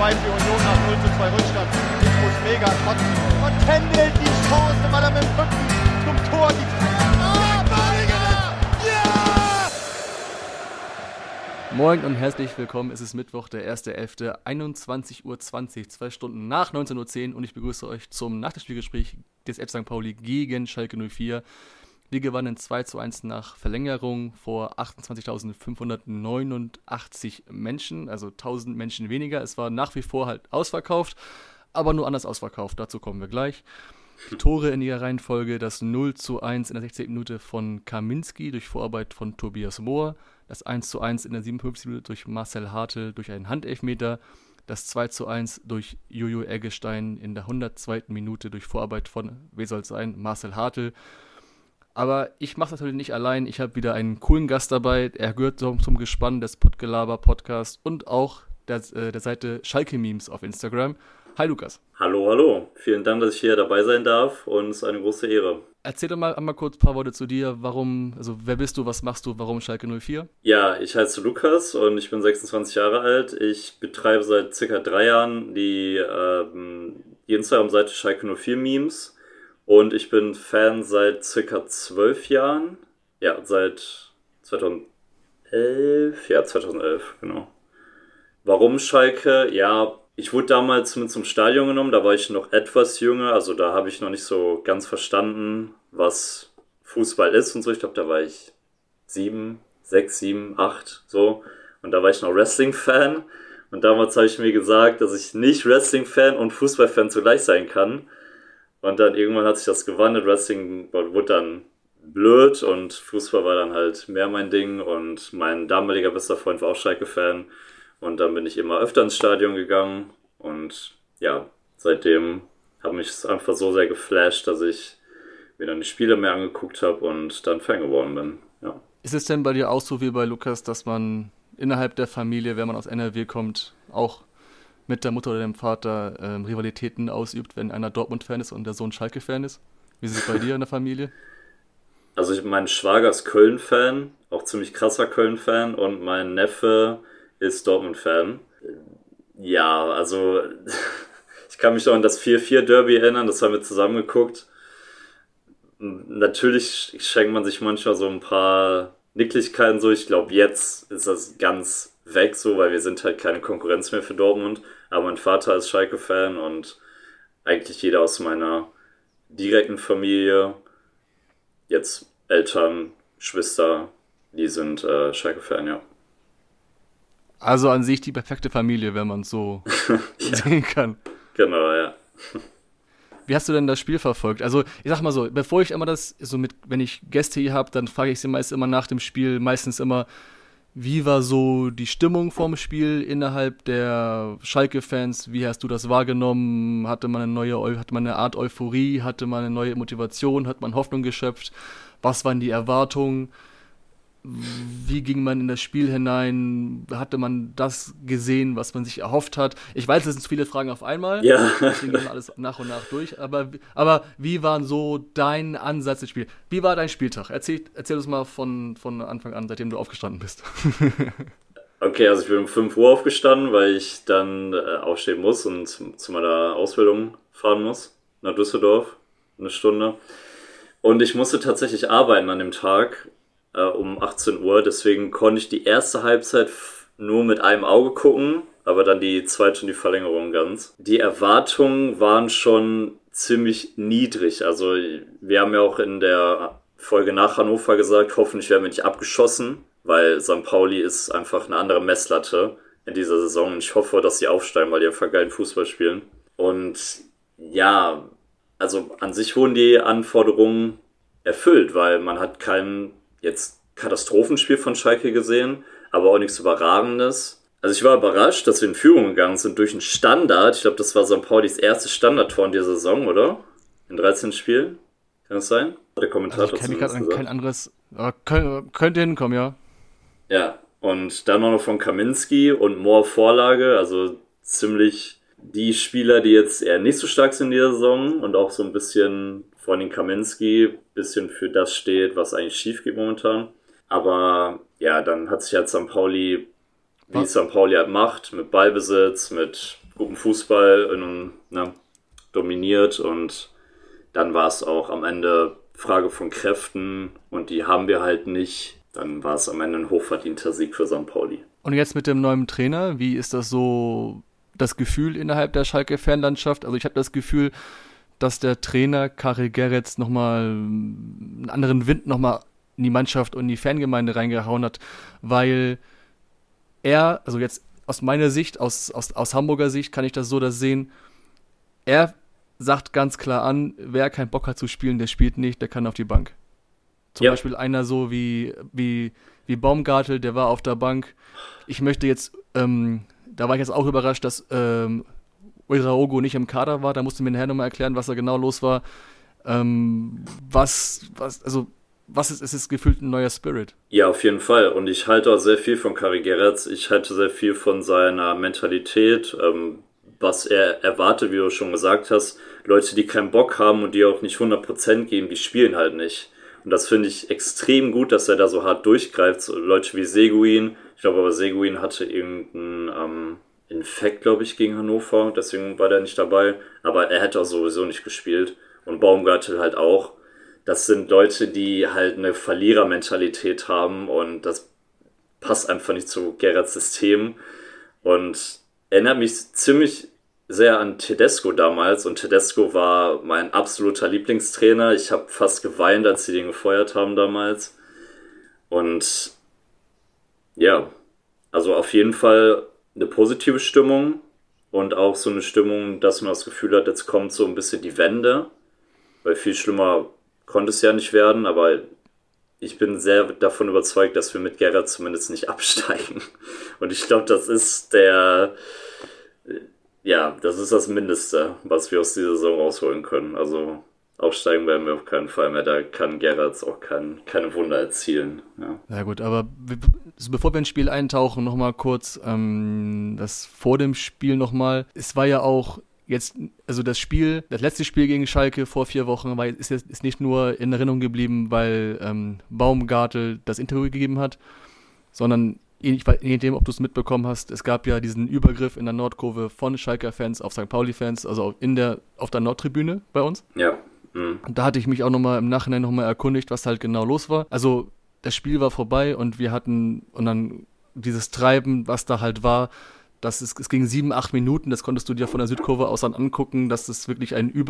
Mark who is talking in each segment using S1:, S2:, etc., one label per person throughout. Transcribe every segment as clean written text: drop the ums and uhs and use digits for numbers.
S1: befreit die Union nach 0:2 Rückstand. Ich muss mega kotzen. Und Kendall die Chance, weil er mit dem Rücken zum Tor die
S2: Moin und herzlich willkommen, es ist Mittwoch, der 1.11., 21:20 Uhr, 2 Stunden nach 19:10 Uhr und ich begrüße euch zum Nachspielgespräch des FC St. Pauli gegen Schalke 04. Wir gewannen 2:1 nach Verlängerung vor 28.589 Menschen, also 1000 Menschen weniger. Es war nach wie vor halt ausverkauft, aber nur anders ausverkauft, dazu kommen wir gleich. Die Tore in ihrer Reihenfolge, das 0:1 in der 16. Minute von Kaminski durch Vorarbeit von Tobias Mohr, das 1:1 in der 57. Minute durch Marcel Hartl durch einen Handelfmeter, das 2:1 durch Jojo Eggestein in der 102. Minute durch Vorarbeit von, wer soll es sein, Marcel Hartl. Aber ich mache das natürlich nicht allein, ich habe wieder einen coolen Gast dabei, er gehört zum Gespann des Podgelaber-Podcasts und auch der Seite Schalke-Memes auf Instagram. Hi Lukas.
S3: Hallo. Vielen Dank, dass ich hier dabei sein darf und es ist eine große Ehre.
S2: Erzähl doch mal einmal kurz ein paar Worte zu dir. Wer bist du, was machst du, warum Schalke 04?
S3: Ja, ich heiße Lukas und ich bin 26 Jahre alt. Ich betreibe seit circa 3 Jahren die Instagram-Seite Schalke 04 Memes und ich bin Fan seit circa 12 Jahren. Ja, seit 2011. Ja, 2011, genau. Warum Schalke? Ja, ich wurde damals mit zum Stadion genommen, da war ich noch etwas jünger, also da habe ich noch nicht so ganz verstanden, was Fußball ist und so. Ich glaube, da war ich 6, 7, 8, so. Und da war ich noch Wrestling-Fan. Und damals habe ich mir gesagt, dass ich nicht Wrestling-Fan und Fußball-Fan zugleich sein kann. Und dann irgendwann hat sich das gewandelt. Wrestling wurde dann blöd und Fußball war dann halt mehr mein Ding. Und mein damaliger bester Freund war auch Schalke-Fan. Und dann bin ich immer öfter ins Stadion gegangen und ja, seitdem hat mich es einfach so sehr geflasht, dass ich mir dann die Spiele mehr angeguckt habe und dann Fan geworden bin. Ja.
S2: Ist es denn bei dir auch so wie bei Lukas, dass man innerhalb der Familie, wenn man aus NRW kommt, auch mit der Mutter oder dem Vater Rivalitäten ausübt, wenn einer Dortmund-Fan ist und der Sohn Schalke-Fan ist? Wie ist es bei dir in der Familie?
S3: Also mein Schwager ist Köln-Fan, auch ziemlich krasser Köln-Fan und mein Neffe ist Dortmund-Fan. Ja, also ich kann mich noch an das 4-4-Derby erinnern, das haben wir zusammen geguckt. Natürlich schenkt man sich manchmal so ein paar Nicklichkeiten so. Ich glaube, jetzt ist das ganz weg so, weil wir sind halt keine Konkurrenz mehr für Dortmund. Aber mein Vater ist Schalke-Fan und eigentlich jeder aus meiner direkten Familie, jetzt Eltern, Geschwister, die sind Schalke-Fan, ja.
S2: Also an sich die perfekte Familie, wenn man es so sehen kann.
S3: Genau, ja.
S2: Wie hast du denn das Spiel verfolgt? Also ich sag mal so, bevor ich immer wenn ich Gäste hier habe, dann frage ich sie meist immer nach dem Spiel, meistens immer, wie war so die Stimmung vorm Spiel innerhalb der Schalke-Fans? Wie hast du das wahrgenommen? Hatte man eine Art Euphorie? Hatte man eine neue Motivation? Hat man Hoffnung geschöpft? Was waren die Erwartungen? Wie ging man in das Spiel hinein? Hatte man das gesehen, was man sich erhofft hat? Ich weiß, es sind viele Fragen auf einmal.
S3: Ja.
S2: Deswegen gehen wir alles nach und nach durch. Aber wie war so dein Ansatz ins Spiel? Wie war dein Spieltag? Erzähl uns mal von Anfang an, seitdem du aufgestanden bist.
S3: Okay, also ich bin um 5 Uhr aufgestanden, weil ich dann aufstehen muss und zu meiner Ausbildung fahren muss. Nach Düsseldorf. Eine Stunde. Und ich musste tatsächlich arbeiten an dem Tag. Um 18 Uhr, deswegen konnte ich die erste Halbzeit nur mit einem Auge gucken, aber dann die zweite und die Verlängerung ganz. Die Erwartungen waren schon ziemlich niedrig, also wir haben ja auch in der Folge nach Hannover gesagt, hoffentlich werden wir nicht abgeschossen, weil St. Pauli ist einfach eine andere Messlatte in dieser Saison und ich hoffe, dass sie aufsteigen, weil die einfach geilen Fußball spielen. Und ja, also an sich wurden die Anforderungen erfüllt, weil man hat keinen jetzt Katastrophenspiel von Schalke gesehen, aber auch nichts Überragendes. Also ich war überrascht, dass wir in Führung gegangen sind durch einen Standard. Ich glaube, das war St. Paulis erstes Standardtor in der Saison, oder? In 13 Spielen. Kann das sein? Der Kommentator
S2: also ich kenne gerade kein anderes. Könnte hinkommen, ja.
S3: Ja, und dann noch von Kaminski und Mohr Vorlage. Also ziemlich die Spieler, die jetzt eher nicht so stark sind in der Saison und auch so ein bisschen von den Kaminski bisschen für das steht, was eigentlich schief geht momentan. Aber ja, dann hat sich halt St. Pauli, wie St. Pauli halt macht, mit Ballbesitz, mit guten Fußball dominiert und dann war es auch am Ende Frage von Kräften und die haben wir halt nicht. Dann war es am Ende ein hochverdienter Sieg für St. Pauli.
S2: Und jetzt mit dem neuen Trainer, wie ist das so das Gefühl innerhalb der Schalke-Fanlandschaft? Also ich habe das Gefühl, dass der Trainer Karel Gerets nochmal einen anderen Wind nochmal in die Mannschaft und in die Fangemeinde reingehauen hat, weil er, also jetzt aus meiner Sicht, aus Hamburger Sicht kann ich das so sehen, er sagt ganz klar an, wer keinen Bock hat zu spielen, der spielt nicht, der kann auf die Bank. Zum Beispiel einer so wie Baumgartel, der war auf der Bank. Ich möchte jetzt, da war ich jetzt auch überrascht, dass Uiraogo nicht im Kader war. Da musste mir nachher nochmal erklären, was da genau los war. Was ist es gefühlt ein neuer Spirit?
S3: Ja, auf jeden Fall. Und ich halte auch sehr viel von Karel Gerets. Ich halte sehr viel von seiner Mentalität, was er erwartet, wie du schon gesagt hast. Leute, die keinen Bock haben und die auch nicht 100% geben, die spielen halt nicht. Und das finde ich extrem gut, dass er da so hart durchgreift. So Leute wie Seguin. Ich glaube aber, Seguin hatte irgendeinen Infekt, glaube ich, gegen Hannover. Deswegen war der nicht dabei. Aber er hätte auch sowieso nicht gespielt. Und Baumgartel halt auch. Das sind Leute, die halt eine Verlierermentalität haben. Und das passt einfach nicht zu Gerrits System. Und erinnert mich ziemlich sehr an Tedesco damals. Und Tedesco war mein absoluter Lieblingstrainer. Ich habe fast geweint, als sie den gefeuert haben damals. Und ja, also auf jeden Fall eine positive Stimmung. Und auch so eine Stimmung, dass man das Gefühl hat, jetzt kommt so ein bisschen die Wende. Weil viel schlimmer konnte es ja nicht werden. Aber ich bin sehr davon überzeugt, dass wir mit Gerrard zumindest nicht absteigen. Und ich glaube, das ist das ist das Mindeste, was wir aus dieser Saison rausholen können. Also aufsteigen werden wir auf keinen Fall mehr. Da kann Gerrard auch keine Wunder erzielen.
S2: Ja gut, aber bevor wir ins Spiel eintauchen, nochmal kurz das vor dem Spiel nochmal. Es war ja auch jetzt, also das letzte Spiel gegen Schalke vor 4 Wochen ist nicht nur in Erinnerung geblieben, weil Baumgartel das Interview gegeben hat, sondern je nachdem, ob du es mitbekommen hast, es gab ja diesen Übergriff in der Nordkurve von Schalker-Fans auf St. Pauli-Fans, also auf der Nordtribüne bei uns.
S3: Ja.
S2: Und da hatte ich mich auch im Nachhinein nochmal erkundigt, was halt genau los war. Also das Spiel war vorbei und dann dieses Treiben, was da halt war, es ging 7-8 Minuten, das konntest du dir von der Südkurve aus dann angucken, dass es wirklich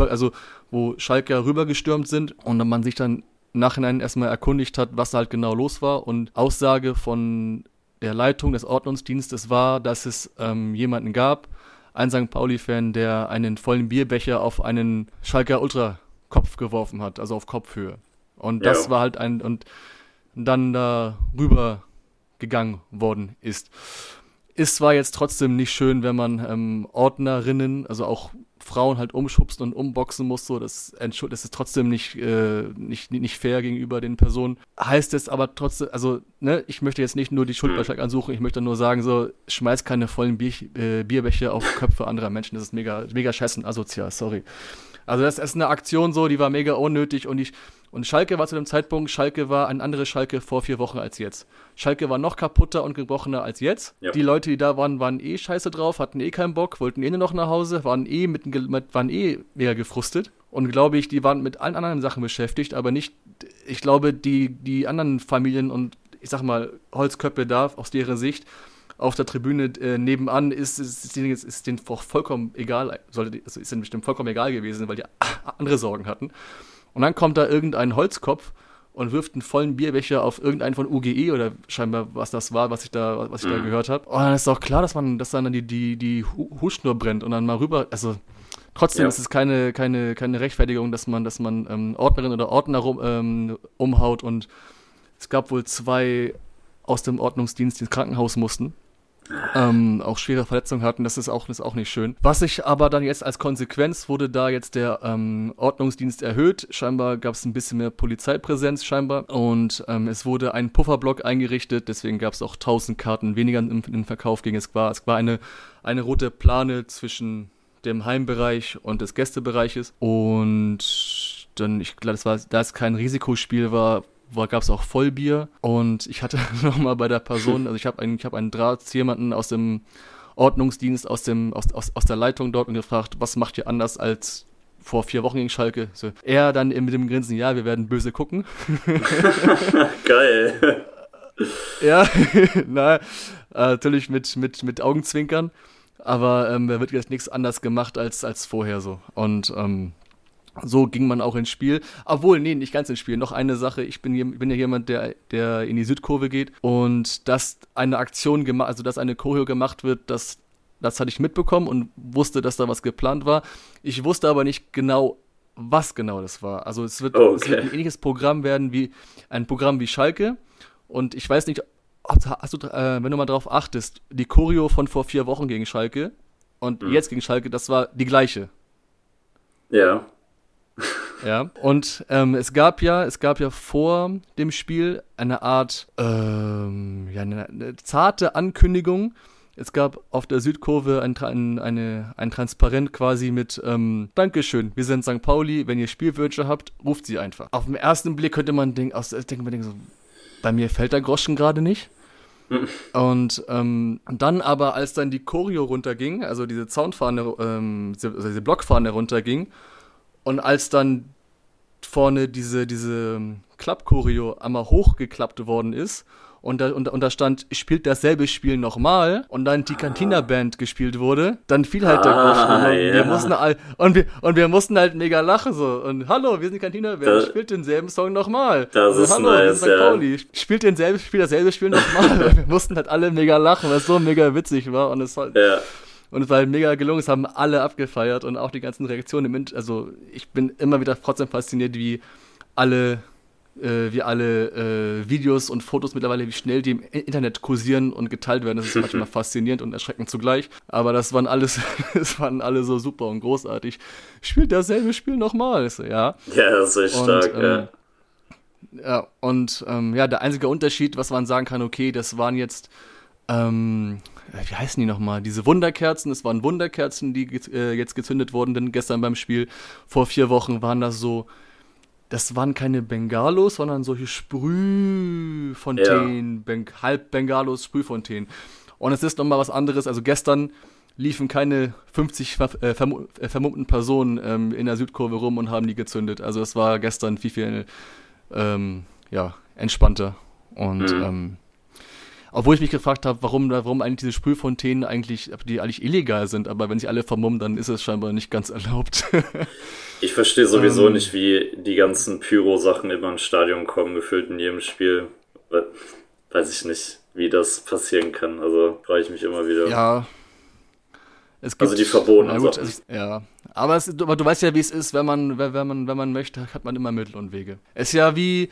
S2: wo Schalker rübergestürmt sind und dann man sich dann im Nachhinein erstmal erkundigt hat, was da halt genau los war, und Aussage von der Leitung des Ordnungsdienstes war, dass es jemanden gab, einen St. Pauli-Fan, der einen vollen Bierbecher auf einen Schalker Ultra-Kopf geworfen hat, also auf Kopfhöhe. Und das war halt und dann da rüber gegangen worden ist. Ist zwar jetzt trotzdem nicht schön, wenn man Ordnerinnen, also auch Frauen halt umschubsen und umboxen muss, so, das ist trotzdem nicht fair gegenüber den Personen. Heißt es aber trotzdem, also, ne, ich möchte jetzt nicht nur die Schuld bei Schalke ansuchen, ich möchte nur sagen, so, schmeiß keine vollen Bierbecher auf Köpfe anderer Menschen, das ist mega, mega scheiße und asozial, sorry. Also das ist eine Aktion so, die war mega unnötig und Schalke war zu dem Zeitpunkt, ein anderes Schalke vor 4 Wochen als jetzt. Schalke war noch kaputter und gebrochener als jetzt. Ja. Die Leute, die da waren eh scheiße drauf, hatten eh keinen Bock, wollten eh nur noch nach Hause, waren eh mega gefrustet. Und glaube ich, die waren mit allen anderen Sachen beschäftigt, aber nicht, ich glaube, die anderen Familien und ich sag mal, Holzköpfe da, aus deren Sicht, auf der Tribüne nebenan ist denen vollkommen egal, ist denen bestimmt vollkommen egal gewesen, weil die andere Sorgen hatten. Und dann kommt da irgendein Holzkopf und wirft einen vollen Bierbecher auf irgendeinen von UGE oder scheinbar, was das war, was ich da gehört habe. Und dann ist doch klar, dass dann die Hutschnur brennt und dann mal rüber, also trotzdem ist es keine Rechtfertigung, dass man Ordnerin oder Ordner umhaut, und es gab wohl 2 aus dem Ordnungsdienst, die ins Krankenhaus mussten. Auch schwere Verletzungen hatten, das ist auch nicht schön. Was sich aber dann jetzt als Konsequenz wurde da jetzt der Ordnungsdienst erhöht. Scheinbar gab es ein bisschen mehr Polizeipräsenz und es wurde ein Pufferblock eingerichtet, deswegen gab es auch 1000 Karten weniger im Verkauf es war eine rote Plane zwischen dem Heimbereich und des Gästebereiches, und dann, ich glaube, da es kein Risikospiel war, gab es auch Vollbier, und ich hatte nochmal bei der Person, also ich habe einen Draht zu jemanden aus dem Ordnungsdienst aus der Leitung dort und gefragt, was macht ihr anders als vor 4 Wochen gegen Schalke? So, er dann mit dem Grinsen, ja, wir werden böse gucken.
S3: Geil.
S2: Ja, natürlich mit Augenzwinkern, aber da wird jetzt nichts anders gemacht als vorher so. Und so ging man auch ins Spiel. Obwohl, nee, nicht ganz ins Spiel. Noch eine Sache, ich bin ja jemand, der in die Südkurve geht und dass eine Aktion gemacht, also dass eine Choreo gemacht wird, das hatte ich mitbekommen und wusste, dass da was geplant war. Ich wusste aber nicht genau, was genau das war. Also es wird ein ähnliches Programm werden wie ein Programm wie Schalke. Und ich weiß nicht, wenn du mal drauf achtest, die Choreo von vor 4 Wochen gegen Schalke und jetzt gegen Schalke, das war die gleiche.
S3: Ja.
S2: Ja, und es gab ja vor dem Spiel eine Art, eine zarte Ankündigung. Es gab auf der Südkurve ein Transparent quasi mit Dankeschön, wir sind St. Pauli, wenn ihr Spielwünsche habt, ruft sie einfach. Auf den ersten Blick könnte man denken, so, bei mir fällt der Groschen gerade nicht. Und dann aber, als dann die Choreo runterging, also diese Soundfahne, diese Blockfahne runterging, und als dann vorne diese Klapp-Choreo einmal hochgeklappt worden ist und da stand, spielt dasselbe Spiel nochmal und dann die Cantina-Band gespielt wurde, dann fiel halt der Groschen. Wir mussten halt mega lachen so. Und hallo, wir sind die Cantina-Band, spielt denselben Song nochmal.
S3: Das ist
S2: hallo,
S3: nice,
S2: wir sind St. Pauli, spielt dasselbe Spiel nochmal. Wir mussten halt alle mega lachen, weil es so mega witzig war und es war... Ja. Und es war halt mega gelungen, es haben alle abgefeiert und auch die ganzen Reaktionen also ich bin immer wieder trotzdem fasziniert, wie alle Videos und Fotos mittlerweile, wie schnell die im Internet kursieren und geteilt werden. Das ist manchmal faszinierend und erschreckend zugleich. Aber das waren alle so super und großartig. Spielt dasselbe Spiel nochmal. Ja,
S3: das ist echt stark, ja.
S2: Ja, und der einzige Unterschied, was man sagen kann, okay, das waren jetzt wie heißen die nochmal? Diese Wunderkerzen, es waren Wunderkerzen, die jetzt gezündet wurden, denn gestern beim Spiel vor 4 Wochen waren das waren keine Bengalos, sondern solche Sprühfontänen, halb Bengalos, Sprühfontänen. Und es ist nochmal was anderes, also gestern liefen keine 50 vermummten Personen in der Südkurve rum und haben die gezündet. Also es war gestern viel entspannter und obwohl ich mich gefragt habe, warum eigentlich diese Sprühfontänen eigentlich illegal sind, aber wenn sie alle vermummen, dann ist es scheinbar nicht ganz erlaubt.
S3: Ich verstehe sowieso nicht, wie die ganzen Pyro-Sachen immer ins Stadion kommen, gefühlt in jedem Spiel. Weiß ich nicht, wie das passieren kann. Also frage ich mich immer wieder.
S2: Ja.
S3: Also die verbotenen Sachen.
S2: Aber du weißt ja, wie es ist, wenn man möchte, hat man immer Mittel und Wege. Es ist ja wie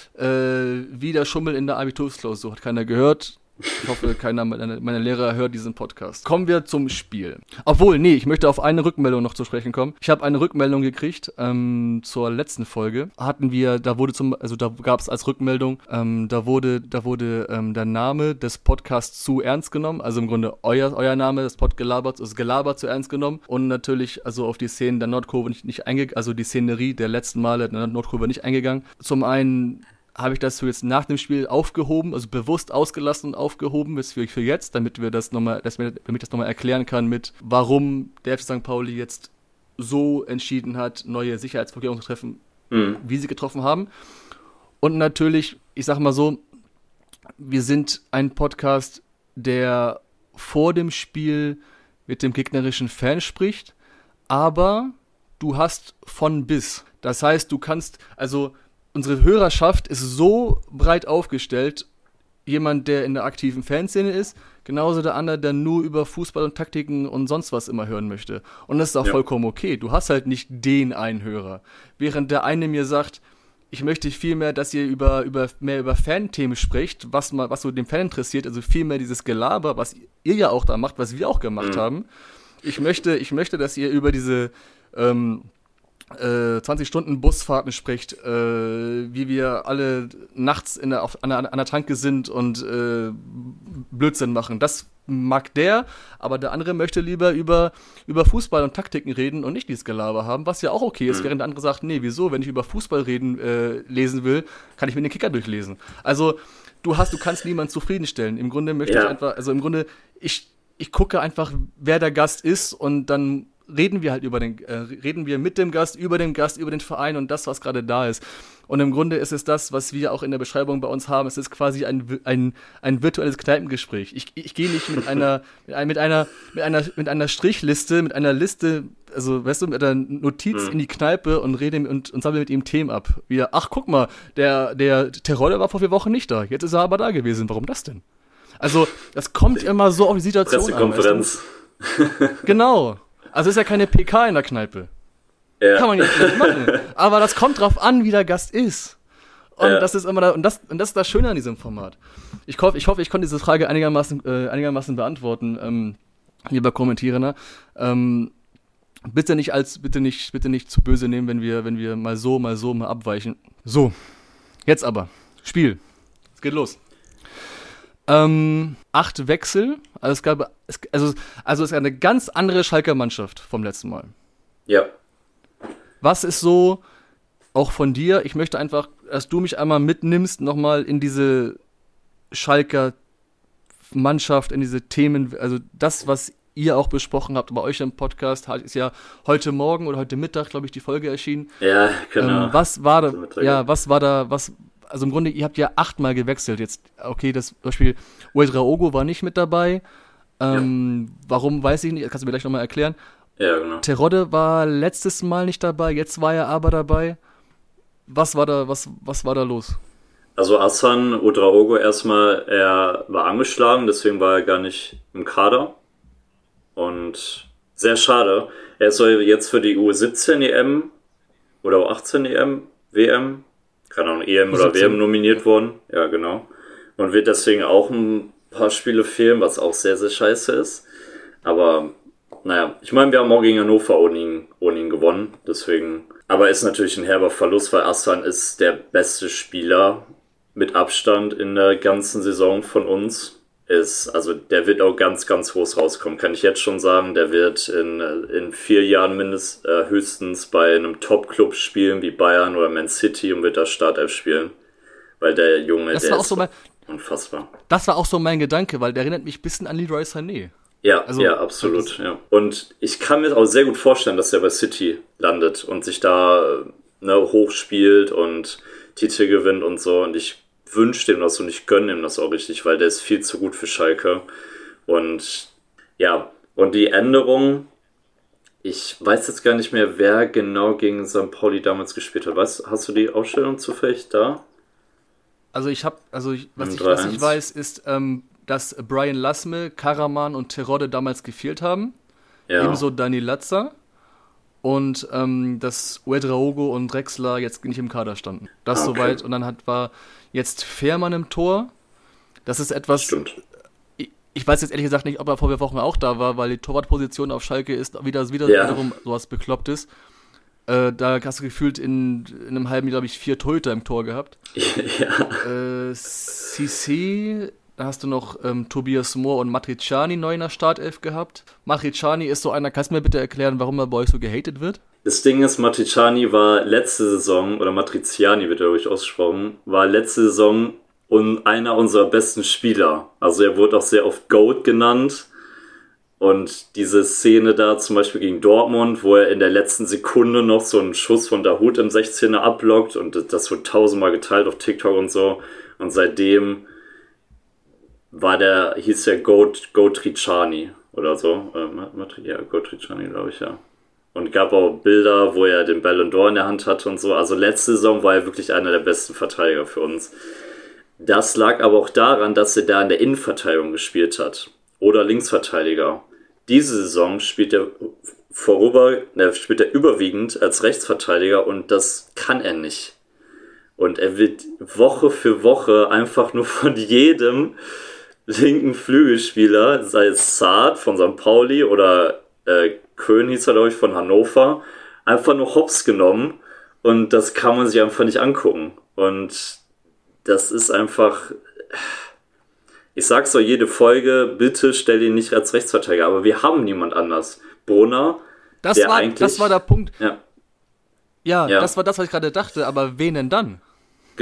S2: der Schummel in der Abitursklausur. Hat keiner gehört. Ich hoffe, keiner meiner Lehrer hört diesen Podcast. Kommen wir zum Spiel. Obwohl, nee, ich möchte auf eine Rückmeldung noch zu sprechen kommen. Ich habe eine Rückmeldung gekriegt zur letzten Folge. Da gab es als Rückmeldung, da wurde der Name des Podcasts zu ernst genommen. Also im Grunde euer Name, das Gelabert zu ernst genommen. Und natürlich also auf die Szenen der Nordkurve nicht eingegangen, also die Szenerie der letzten Male der Nordkurve nicht eingegangen. Zum einen habe ich das so jetzt nach dem Spiel aufgehoben, also bewusst ausgelassen und aufgehoben bis für jetzt, damit ich das nochmal erklären kann mit, warum der FC St. Pauli jetzt so entschieden hat, neue Sicherheitsvorkehrungen zu treffen, wie sie getroffen haben. Und natürlich, ich sag mal so, wir sind ein Podcast, der vor dem Spiel mit dem gegnerischen Fan spricht, aber du hast von bis. Das heißt, du kannst, also unsere Hörerschaft ist so breit aufgestellt, jemand, der in der aktiven Fanszene ist, genauso der andere, der nur über Fußball und Taktiken und sonst was immer hören möchte. Und das ist auch vollkommen okay. Du hast halt nicht den einen Hörer. Während der eine mir sagt, ich möchte viel mehr, dass ihr mehr über Fan-Themen sprecht, was so den Fan interessiert, also viel mehr dieses Gelaber, was ihr ja auch da macht, was wir auch gemacht haben. Ich möchte, dass ihr über diese 20-Stunden-Busfahrten spricht, wie wir alle nachts an der Tanke sind und Blödsinn machen. Das mag der, aber der andere möchte lieber über Fußball und Taktiken reden und nicht dieses Gelaber haben, was ja auch okay ist, während der andere sagt, nee, wieso, wenn ich über Fußball lesen will, kann ich mir den Kicker durchlesen. Also du kannst niemanden zufriedenstellen. Im Grunde möchte ich einfach, also im Grunde, ich gucke einfach, wer der Gast ist und dann reden wir halt reden wir mit dem Gast, über den Verein und das, was gerade da ist. Und im Grunde ist es das, was wir auch in der Beschreibung bei uns haben. Es ist quasi ein virtuelles Kneipengespräch. Ich gehe nicht mit einer Strichliste, mit einer Liste, also weißt du, mit einer Notiz in die Kneipe und rede und sammle mit ihm Themen ab. Wie, ach, guck mal, der Terodde war vor 4 Wochen nicht da. Jetzt ist er aber da gewesen. Warum das denn? Also, das kommt immer so auf die Situation
S3: Pressekonferenz.
S2: an. Weißt du? Genau. Also ist ja keine PK in der Kneipe. Ja. Kann man ja vielleicht machen. Aber das kommt drauf an, wie der Gast ist. Und das ist immer und das ist das Schöne an diesem Format. Ich hoffe, ich konnte diese Frage einigermaßen beantworten, lieber Kommentierender. Bitte nicht zu böse nehmen, wenn wir mal abweichen. So, jetzt aber. Spiel. Es geht los. 8 Wechsel. Also es ist eine ganz andere Schalker Mannschaft vom letzten Mal.
S3: Ja.
S2: Was ist so, auch von dir, ich möchte einfach, dass du mich einmal mitnimmst, nochmal in diese Schalker Mannschaft, in diese Themen, also das, was ihr auch besprochen habt bei euch im Podcast, ist ja heute Morgen oder heute Mittag, glaube ich, die Folge erschienen.
S3: Ja, genau.
S2: Was war da, also im Grunde, ihr habt ja 8-mal gewechselt jetzt. Okay, das Beispiel Ouedraogo war nicht mit dabei. Warum, weiß ich nicht, das kannst du mir gleich nochmal erklären.
S3: Ja, genau.
S2: Terodde war letztes Mal nicht dabei, jetzt war er aber dabei. Was war da los?
S3: Also Hassan Ouedraogo erstmal, er war angeschlagen, deswegen war er gar nicht im Kader. Und sehr schade. Er soll jetzt für die U17 EM oder U18 EM, WM, keine Ahnung, EM oder WM nominiert worden. Ja, genau. Und wird deswegen auch ein paar Spiele fehlen, was auch sehr, sehr scheiße ist. Aber naja, ich meine, wir haben auch gegen Hannover ohne ihn gewonnen, deswegen. Aber ist natürlich ein herber Verlust, weil Aslan ist der beste Spieler mit Abstand in der ganzen Saison von uns. Also der wird auch ganz, ganz groß rauskommen, kann ich jetzt schon sagen. Der wird in 4 Jahren höchstens bei einem Top-Club spielen wie Bayern oder Man City und wird da Startelf spielen. Weil der Junge, der ist unfassbar.
S2: Das war auch so mein Gedanke, weil der erinnert mich ein bisschen an Leroy Sané.
S3: Ja, also, ja, absolut. Ja. Und ich kann mir auch sehr gut vorstellen, dass er bei City landet und sich da hochspielt und Titel gewinnt und so. Und ich wünsche dem das und ich gönne ihm das auch richtig, weil der ist viel zu gut für Schalke. Und ja, und die Änderung, ich weiß jetzt gar nicht mehr, wer genau gegen St. Pauli damals gespielt hat. Hast du die Aufstellung zufällig da?
S2: Was ich weiß, ist, dass Brian Lasme, Karaman und Terodde damals gefehlt haben. Ja. Ebenso Dani Latza. Und dass Ouedraogo und Drexler jetzt nicht im Kader standen. Das soweit. Und dann war jetzt Fährmann im Tor. Das ist etwas...
S3: Stimmt.
S2: Ich weiß jetzt ehrlich gesagt nicht, ob er vor 4 Wochen auch da war, weil die Torwartposition auf Schalke ist wiederum sowas Beklopptes. Da hast du gefühlt in einem halben Jahr, glaube ich, 4 Torhüter im Tor gehabt.
S3: Ja.
S2: Cissé... Da hast du noch Tobias Mohr und Matriciani neu in der Startelf gehabt. Matriciani ist so einer, kannst du mir bitte erklären, warum er bei euch so gehatet wird?
S3: Das Ding ist, Matriciani war letzte Saison, oder Matriciani wird er ruhig ausgesprochen, war letzte Saison einer unserer besten Spieler. Also er wurde auch sehr oft GOAT genannt. Und diese Szene da zum Beispiel gegen Dortmund, wo er in der letzten Sekunde noch so einen Schuss von Dahoud im 16er abblockt und das wird 1000-mal geteilt auf TikTok und so. Und seitdem hieß der Gotriciani oder so. Gotriciani, glaube ich, ja. Und gab auch Bilder, wo er den Ballon d'Or in der Hand hatte und so. Also letzte Saison war er wirklich einer der besten Verteidiger für uns. Das lag aber auch daran, dass er da in der Innenverteidigung gespielt hat. Oder Linksverteidiger. Diese Saison spielt er überwiegend als Rechtsverteidiger und das kann er nicht. Und er wird Woche für Woche einfach nur von jedem linken Flügelspieler, sei es Saad von St. Pauli oder Köhn hieß er, glaube ich, von Hannover, einfach nur hops genommen und das kann man sich einfach nicht angucken. Und das ist einfach, ich sag's doch jede Folge, bitte stell ihn nicht als Rechtsverteidiger, aber wir haben niemand anders. Brunner,
S2: das war der Punkt.
S3: Ja,
S2: das war das, was ich gerade dachte, aber wen denn dann?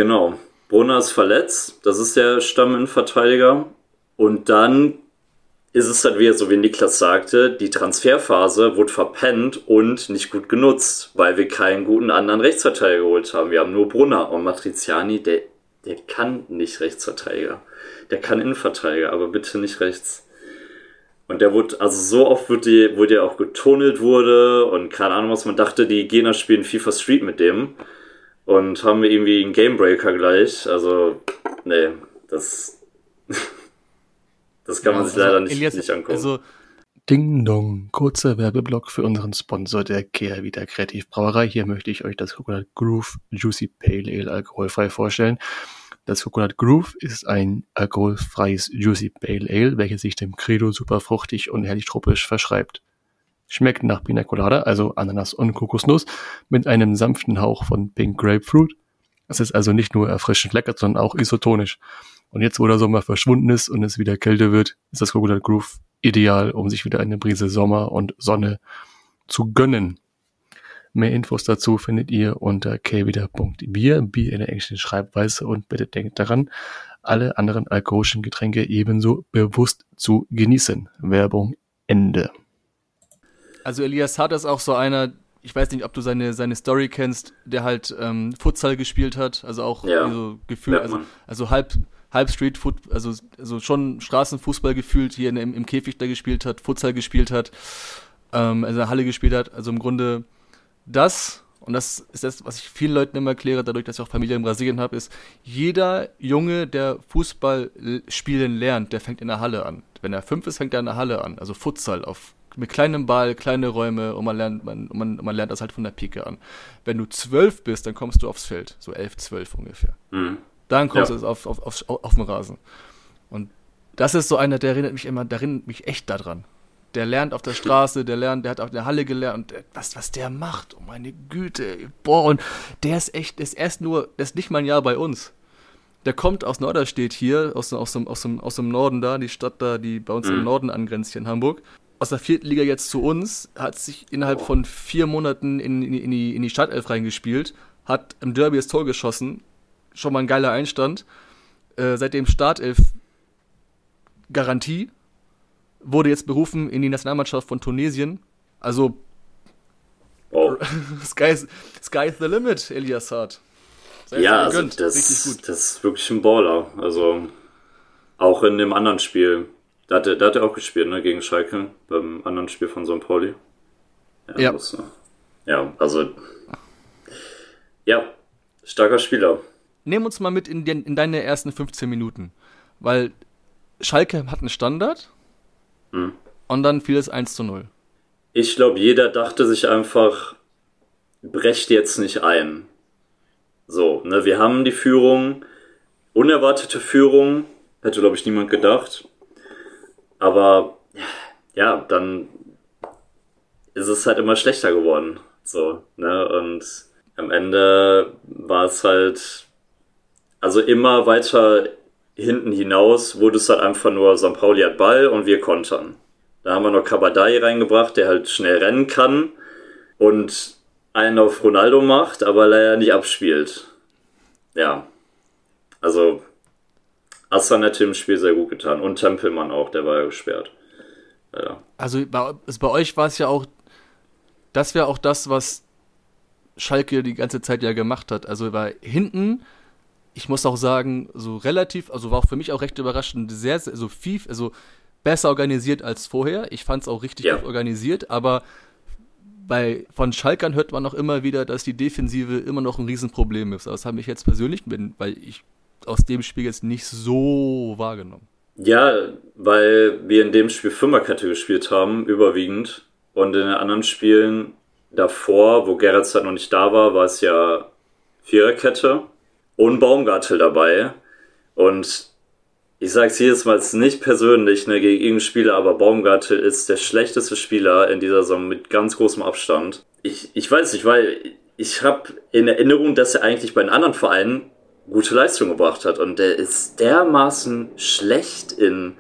S3: Genau, Brunner ist verletzt, das ist der Stamminnenverteidiger. Und dann ist es dann wieder so, wie Niklas sagte, die Transferphase wurde verpennt und nicht gut genutzt, weil wir keinen guten anderen Rechtsverteidiger geholt haben. Wir haben nur Brunner und Matriziani, der kann nicht Rechtsverteidiger. Der kann Innenverteidiger, aber bitte nicht rechts. Und der wurde, also so oft wurde ja auch getunnelt und keine Ahnung was, man dachte, die Gegner spielen FIFA Street mit dem und haben irgendwie einen Gamebreaker gleich. Also, nee, das kann man sich leider nicht angucken.
S2: Also,
S4: Ding Dong, kurzer Werbeblock für unseren Sponsor der Kehrwieder Kreativbrauerei. Hier möchte ich euch das Coconut Groove Juicy Pale Ale alkoholfrei vorstellen. Das Coconut Groove ist ein alkoholfreies Juicy Pale Ale, welches sich dem Credo super fruchtig und herrlich tropisch verschreibt. Schmeckt nach Pina Colada, also Ananas und Kokosnuss, mit einem sanften Hauch von Pink Grapefruit. Es ist also nicht nur erfrischend lecker, sondern auch isotonisch. Und jetzt, wo der Sommer verschwunden ist und es wieder kälter wird, ist das Coconut Groove ideal, um sich wieder eine Brise Sommer und Sonne zu gönnen. Mehr Infos dazu findet ihr unter kehrwieder.bier, Bier in der englischen Schreibweise, und bitte denkt daran, alle anderen alkoholischen Getränke ebenso bewusst zu genießen. Werbung Ende.
S2: Also Elias Hart ist auch so einer, ich weiß nicht, ob du seine Story kennst, der halt Futsal gespielt hat, also auch so gefühlt, also halb Street also schon Straßenfußball gefühlt, hier im Käfig da gespielt hat, Futsal gespielt hat, also in der Halle gespielt hat, also im Grunde das ist das, was ich vielen Leuten immer erkläre, dadurch, dass ich auch Familie in Brasilien habe, ist, jeder Junge, der Fußball spielen lernt, der fängt in der Halle an. Wenn er 5 ist, fängt er in der Halle an, also Futsal mit kleinem Ball, kleine Räume, und man lernt das halt von der Pike an. Wenn du 12 bist, dann kommst du aufs Feld, so 11, 12 ungefähr. Mhm. Dann kommst du auf den Rasen. Und das ist so einer, der erinnert mich echt daran. Der lernt auf der Straße, der hat auf der Halle gelernt, und was der macht, oh meine Güte, boah, und der ist nicht mal ein Jahr bei uns. Der kommt aus Norderstedt hier, aus dem Norden da, die Stadt da, die bei uns im Norden angrenzt, hier in Hamburg. Aus der 4. Liga jetzt zu uns, hat sich innerhalb von 4 Monaten in die Startelf reingespielt, hat im Derby das Tor geschossen, schon mal ein geiler Einstand, seitdem Startelf Garantie, wurde jetzt berufen in die Nationalmannschaft von Tunesien. Also, Sky's the limit, Elias Hart.
S3: Ja, also das ist wirklich ein Baller. Also, auch in dem anderen Spiel. Da hat er auch gespielt, ne, gegen Schalke, beim anderen Spiel von St. Pauli. Starker Spieler.
S2: Nehmen uns mal mit in deine ersten 15 Minuten. Weil Schalke hat einen Standard, und dann fiel es 1:0.
S3: Ich glaube, jeder dachte sich einfach, brecht jetzt nicht ein. So, ne, wir haben die Führung, unerwartete Führung, hätte, glaube ich, niemand gedacht. Aber, ja, dann ist es halt immer schlechter geworden. So, ne, und am Ende war es halt, also immer weiter hinten hinaus wurde es halt einfach nur, St. Pauli hat Ball und wir kontern. Da haben wir noch Kabadai reingebracht, der halt schnell rennen kann und einen auf Ronaldo macht, aber leider nicht abspielt. Ja, also Aslan hätte im Spiel sehr gut getan und Tempelmann auch, der war ja gesperrt. Ja.
S2: Also bei euch war es ja auch, das wäre auch das, was Schalke die ganze Zeit ja gemacht hat. Also war hinten, ich muss auch sagen, so relativ, also war auch für mich auch recht überraschend, sehr, sehr, also besser organisiert als vorher. Ich fand es auch richtig gut organisiert, aber von Schalkern hört man auch immer wieder, dass die Defensive immer noch ein Riesenproblem ist. Das habe ich jetzt persönlich, weil ich aus dem Spiel jetzt nicht so wahrgenommen.
S3: Ja, weil wir in dem Spiel Fünferkette gespielt haben, überwiegend. Und in den anderen Spielen davor, wo Gerrits halt noch nicht da war es ja Viererkette und Baumgartel dabei. Und ich sag's jedes Mal, es ist nicht persönlich, ne, gegen irgendeinen Spieler, aber Baumgartel ist der schlechteste Spieler in dieser Saison mit ganz großem Abstand. Ich weiß nicht, weil ich habe in Erinnerung, dass er eigentlich bei den anderen Vereinen gute Leistung gebracht hat. Und der ist dermaßen schlecht in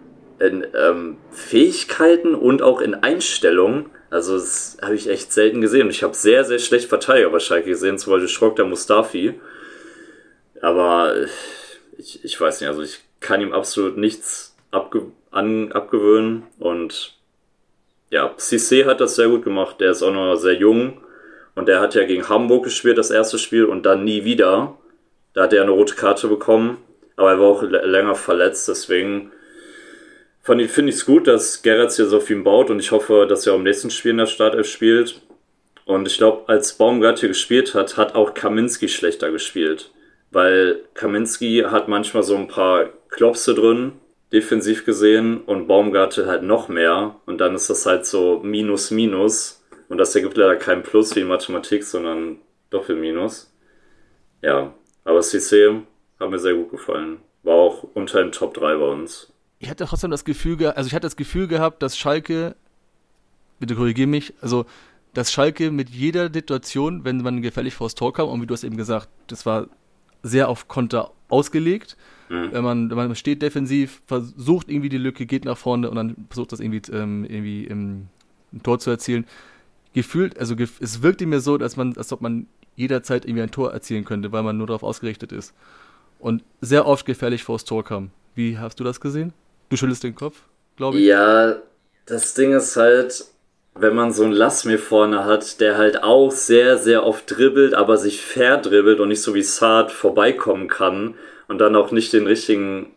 S3: Fähigkeiten und auch in Einstellung. Also das habe ich echt selten gesehen. Und ich habe sehr, sehr schlecht Verteidiger bei Schalke gesehen, zum Beispiel Schrock der Mustafi. Aber ich weiß nicht, also ich kann ihm absolut nichts abgewöhnen. Und ja, Cissé hat das sehr gut gemacht. Der ist auch noch sehr jung. Und der hat ja gegen Hamburg gespielt, das erste Spiel, und dann nie wieder. Da hat er eine rote Karte bekommen. Aber er war auch länger verletzt. Deswegen finde ich es gut, dass Gerrits hier so auf ihn baut. Und ich hoffe, dass er auch im nächsten Spiel in der Startelf spielt. Und ich glaube, als Baumgart hier gespielt hat, hat auch Kaminski schlechter gespielt. Weil Kaminski hat manchmal so ein paar Klopse drin, defensiv gesehen, und Baumgartel halt noch mehr. Und dann ist das halt so Minus, Minus. Und das ergibt leider kein Plus wie in Mathematik, sondern Doppelminus. Ja, aber Cissé hat mir sehr gut gefallen. War auch unter den Top 3 bei uns.
S2: Ich hatte trotzdem das Gefühl, gehabt, dass Schalke, bitte korrigiere mich, also dass Schalke mit jeder Situation, wenn man gefährlich vors Tor kam, und wie du hast eben gesagt, das war sehr auf Konter ausgelegt. Wenn man steht defensiv, versucht irgendwie die Lücke, geht nach vorne und dann versucht das irgendwie ein Tor zu erzielen. Gefühlt, also es wirkte mir so, als ob man jederzeit irgendwie ein Tor erzielen könnte, weil man nur darauf ausgerichtet ist. Und sehr oft gefährlich vors Tor kam. Wie hast du das gesehen? Du schüttelst den Kopf, glaube ich.
S3: Ja, das Ding ist halt, wenn man so einen Lassmir vorne hat, der halt auch sehr, sehr oft dribbelt, aber sich verdribbelt und nicht so wie Saad vorbeikommen kann und dann auch nicht den richtigen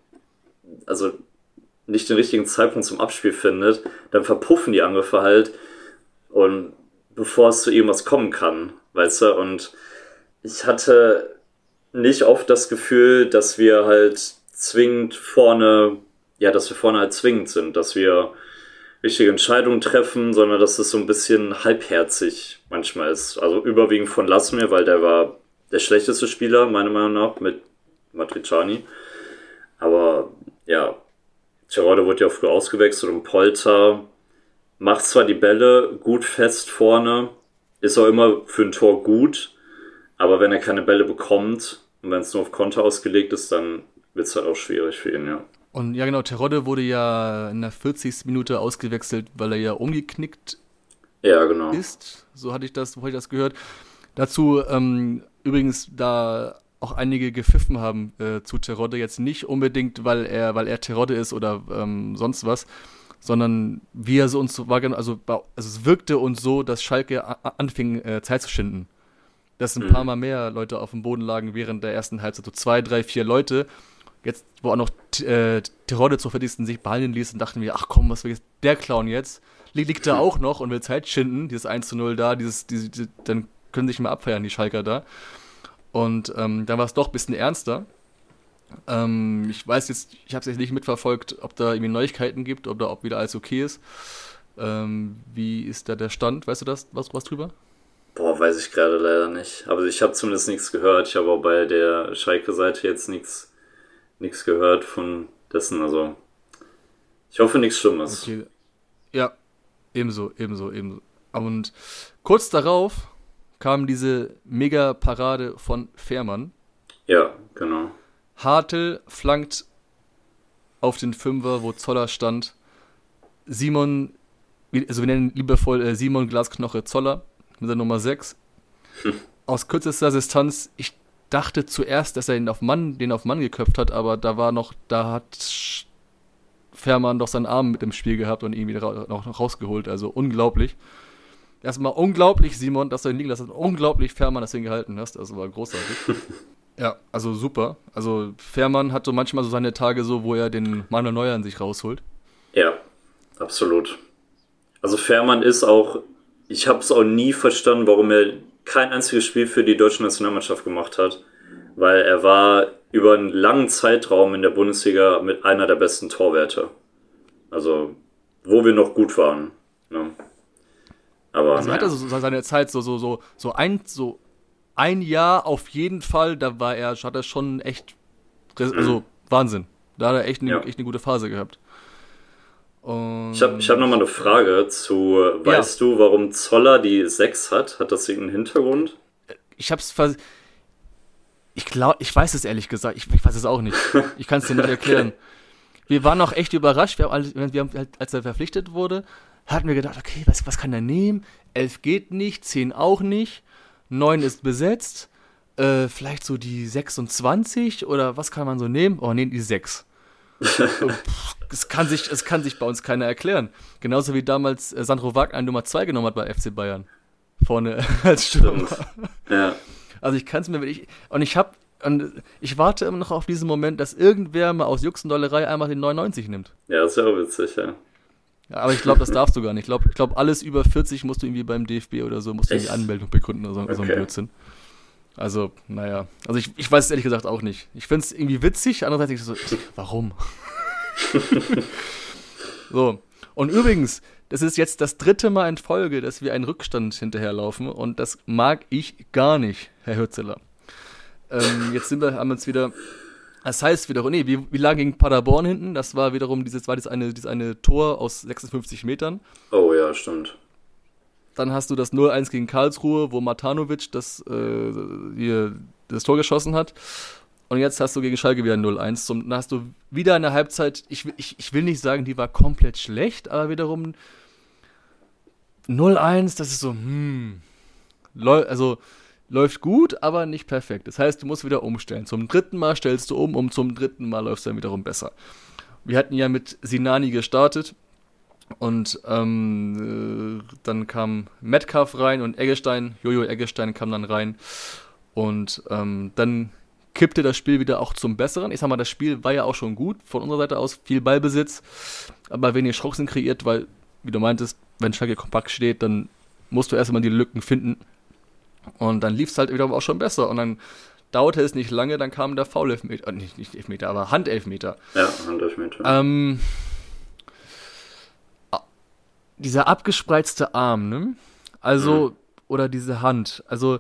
S3: Zeitpunkt zum Abspiel findet, dann verpuffen die Angriffe halt, und bevor es zu irgendwas kommen kann, weißt du, und ich hatte nicht oft das Gefühl, dass wir halt zwingend vorne halt zwingend sind, dass wir richtige Entscheidungen treffen, sondern dass es so ein bisschen halbherzig manchmal ist. Also überwiegend von Lassmir, weil der war der schlechteste Spieler, meiner Meinung nach, mit Matriciani. Aber ja, Terodde wurde ja früh ausgewechselt und Polter macht zwar die Bälle gut fest vorne, ist auch immer für ein Tor gut, aber wenn er keine Bälle bekommt und wenn es nur auf Konter ausgelegt ist, dann wird es halt auch schwierig für ihn, ja.
S2: Und ja genau, Terodde wurde ja in der 40. Minute ausgewechselt, weil er ja umgeknickt ist. So hatte ich das gehört. Dazu übrigens, da auch einige gepfiffen haben zu Terodde, jetzt nicht unbedingt, weil er Terodde ist oder sonst was, sondern wie er so uns so war, also es wirkte uns so, dass Schalke anfing Zeit zu schinden. Dass ein paar Mal mehr Leute auf dem Boden lagen während der ersten Halbzeit, so 2, 3, 4 Leute. Jetzt, wo auch noch Terodde zur 40. sich behandeln ließ, und dachten wir, ach komm, was will jetzt der Clown jetzt? Liegt da auch noch und will Zeit schinden, dieses 1:0 da, dann können sich mal abfeiern, die Schalker da. Und dann war es doch ein bisschen ernster. Ich habe es jetzt nicht mitverfolgt, ob da irgendwie Neuigkeiten gibt oder ob wieder alles okay ist. Wie ist da der Stand? Weißt du das, was drüber?
S3: Boah, weiß ich gerade leider nicht. Aber ich habe zumindest nichts gehört. Ich habe auch bei der Schalke-Seite jetzt nichts gehört von dessen. Also ich hoffe, nichts Schlimmes.
S2: Okay. Ja, ebenso. Und kurz darauf kam diese Mega-Parade von Fährmann.
S3: Ja, genau.
S2: Hartl flankt auf den Fünfer, wo Zoller stand. Simon, also wir nennen liebevoll Simon Glasknoche Zoller mit der Nummer 6. Aus kürzester Distanz. Ich dachte zuerst, dass er den auf Mann geköpft hat, aber da hat Fährmann doch seinen Arm mit im Spiel gehabt und ihn wieder noch rausgeholt. Also unglaublich. Erstmal unglaublich, Simon, dass du ihn liegen lassen hast. Unglaublich, Fährmann, dass du ihn gehalten hast. Also war großartig. Ja, also super. Also Fährmann hat so manchmal so seine Tage so, wo er den Manuel Neuer in sich rausholt.
S3: Ja, absolut. Also Fährmann ist auch, ich habe es auch nie verstanden, warum er kein einziges Spiel für die deutsche Nationalmannschaft gemacht hat, weil er war über einen langen Zeitraum in der Bundesliga mit einer der besten Torwerte. Also, wo wir noch gut waren. Ne? Aber
S2: also hat er so seine Zeit so ein Jahr auf jeden Fall, hat er schon echt, also Wahnsinn. Da hat er echt eine gute Phase gehabt. Und
S3: ich hab noch mal eine Frage zu, weißt du, warum Zoller die 6 hat? Hat das irgendeinen Hintergrund?
S2: Ich weiß es ehrlich gesagt, ich weiß es auch nicht. Ich kann es dir nicht erklären. Wir waren auch echt überrascht, wir haben halt, als er verpflichtet wurde, hatten wir gedacht, okay, was kann er nehmen? 11 geht nicht, 10 auch nicht, 9 ist besetzt, vielleicht so die 26 oder was kann man so nehmen? Oh nee, die 6. Es kann sich bei uns keiner erklären. Genauso wie damals Sandro Wagner Nummer 2 genommen hat bei FC Bayern. Vorne als Stürmer.
S3: Ja.
S2: Also ich kann es mir wirklich... Und ich warte immer noch auf diesen Moment, dass irgendwer mal aus Juxendollerei einmal den 99 nimmt.
S3: Ja, das ist ja auch witzig, ja.
S2: Ja, aber ich glaube, das darfst du gar nicht. Ich glaube, alles über 40 musst du irgendwie beim DFB oder so, musst du irgendwie Anmeldung begründen oder so ein Blödsinn. Also, naja. Also ich weiß es ehrlich gesagt auch nicht. Ich finde es irgendwie witzig, andererseits so, warum? So. Und übrigens, das ist jetzt das 3. Mal in Folge, dass wir einen Rückstand hinterherlaufen und das mag ich gar nicht, Herr Hürzeler. Jetzt haben wir uns wieder, das heißt wiederum, wir lagen gegen Paderborn hinten, das war wiederum dieses eine Tor aus 56 Metern.
S3: Oh ja, stimmt.
S2: Dann hast du das 0-1 gegen Karlsruhe, wo Matanovic das Tor geschossen hat. Und jetzt hast du gegen Schalke wieder 0-1. Dann hast du wieder eine Halbzeit, ich will nicht sagen, die war komplett schlecht, aber wiederum 0-1, das ist so, läuft gut, aber nicht perfekt. Das heißt, du musst wieder umstellen. Zum 3. Mal stellst du um zum 3. Mal läuft es dann wiederum besser. Wir hatten ja mit Sinani gestartet und dann kam Metcalf rein und Eggestein, Jojo Eggestein kam dann rein und dann kippte das Spiel wieder auch zum Besseren. Ich sag mal, das Spiel war ja auch schon gut, von unserer Seite aus viel Ballbesitz, aber wenig Chancen kreiert, weil, wie du meintest, wenn Schalke kompakt steht, dann musst du erstmal die Lücken finden. Und dann lief es halt wiederum auch schon besser. Und dann dauerte es nicht lange, dann kam der Foul-Elfmeter. Nicht Elfmeter, aber Handelfmeter.
S3: Ja, Handelfmeter.
S2: Dieser abgespreizte Arm, ne? Also, oder diese Hand. Also,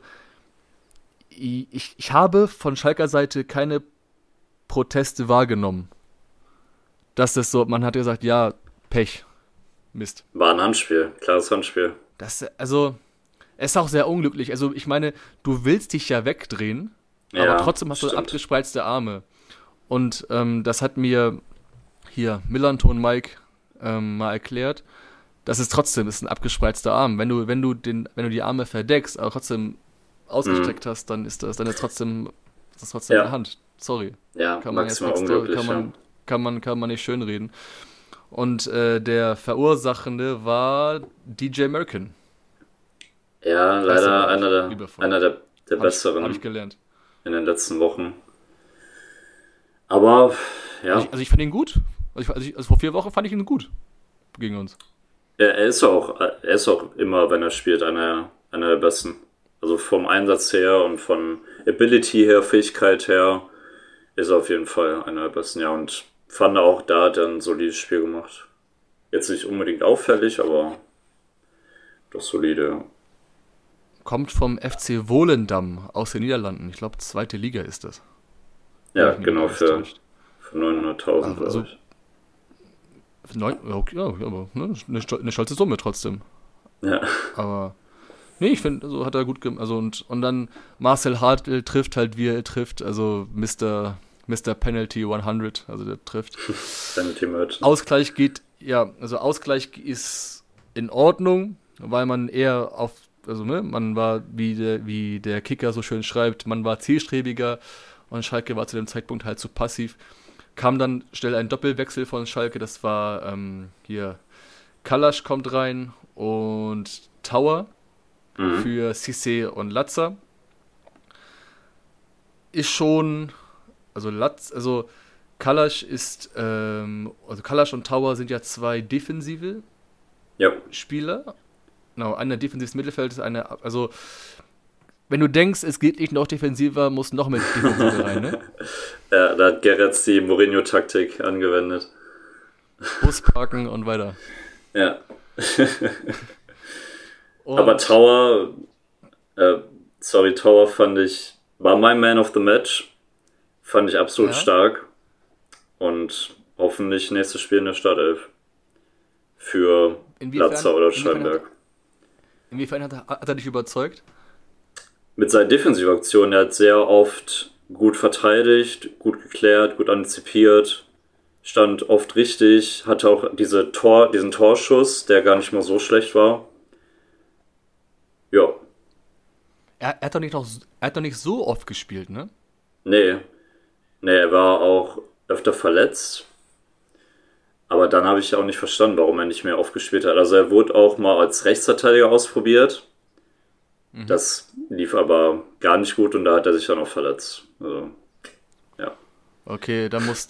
S2: ich habe von Schalker Seite keine Proteste wahrgenommen. Dass das so, man hat gesagt, ja, Pech. Mist.
S3: War ein Handspiel, klares Handspiel.
S2: Es ist auch sehr unglücklich. Also ich meine, du willst dich ja wegdrehen, aber trotzdem hast du abgespreizte Arme. Und das hat mir hier Millanton Mike mal erklärt. Das ist ein abgespreizter Arm. Wenn du die Arme verdeckst, aber trotzdem ausgestreckt hast, dann ist das trotzdem eine Hand. Sorry.
S3: Ja,
S2: kann man maximal unglücklich. Kann man nicht schönreden. Und der Verursachende war DJ Merkin.
S3: Ja, leider einer der besseren.
S2: Hab ich gelernt.
S3: In den letzten Wochen. Aber, ja.
S2: Also ich fand ihn gut. Also vor 4 Wochen fand ich ihn gut gegen uns.
S3: Ja, er ist auch immer, wenn er spielt, einer der Besten. Also vom Einsatz her und von Ability her, Fähigkeit her, ist er auf jeden Fall einer der Besten. Ja, und fand auch, da hat er ein solides Spiel gemacht. Jetzt nicht unbedingt auffällig, aber doch solide.
S2: Kommt vom FC Volendam aus den Niederlanden. Ich glaube, 2. Liga ist das.
S3: Ja, genau, für 900.000.
S2: Also, aber eine stolze Summe trotzdem.
S3: Ja.
S2: Aber, nee, ich finde, also hat er gut gemacht. Also, und dann Marcel Hartl trifft halt, wie er trifft. Also Mr. Penalty 100, also der trifft.
S3: Penalty Merchant.
S2: Ausgleich ist in Ordnung, weil man eher man war, wie der Kicker so schön schreibt, man war zielstrebiger und Schalke war zu dem Zeitpunkt halt zu passiv. Kam dann schnell ein Doppelwechsel von Schalke, das war hier Kalasch kommt rein und Tauer für Cissé und Latza. Ist schon, Kalasch Kalasch und Tauer sind ja 2 defensive Spieler. Genau, einer defensives Mittelfeld ist also wenn du denkst, es geht nicht noch defensiver, muss noch mehr Defensive rein, ne?
S3: Ja, da hat Gerrits die Mourinho-Taktik angewendet.
S2: Bus parken und weiter.
S3: Ja. Aber Tauer fand ich, war mein Man of the Match. Fand ich absolut stark. Und hoffentlich nächstes Spiel in der Startelf. Für Latza oder Scheinberg.
S2: Inwiefern hat er dich überzeugt?
S3: Mit seinen Defensivaktionen, er hat sehr oft gut verteidigt, gut geklärt, gut antizipiert, stand oft richtig, hatte auch diesen Torschuss, der gar nicht mal so schlecht war. Ja.
S2: Er hat doch nicht so oft gespielt, ne?
S3: Nee, er war auch öfter verletzt. Aber dann habe ich auch nicht verstanden, warum er nicht mehr aufgespielt hat. Also er wurde auch mal als Rechtsverteidiger ausprobiert. Das lief aber gar nicht gut und da hat er sich dann auch verletzt. Also, ja.
S2: Okay, da muss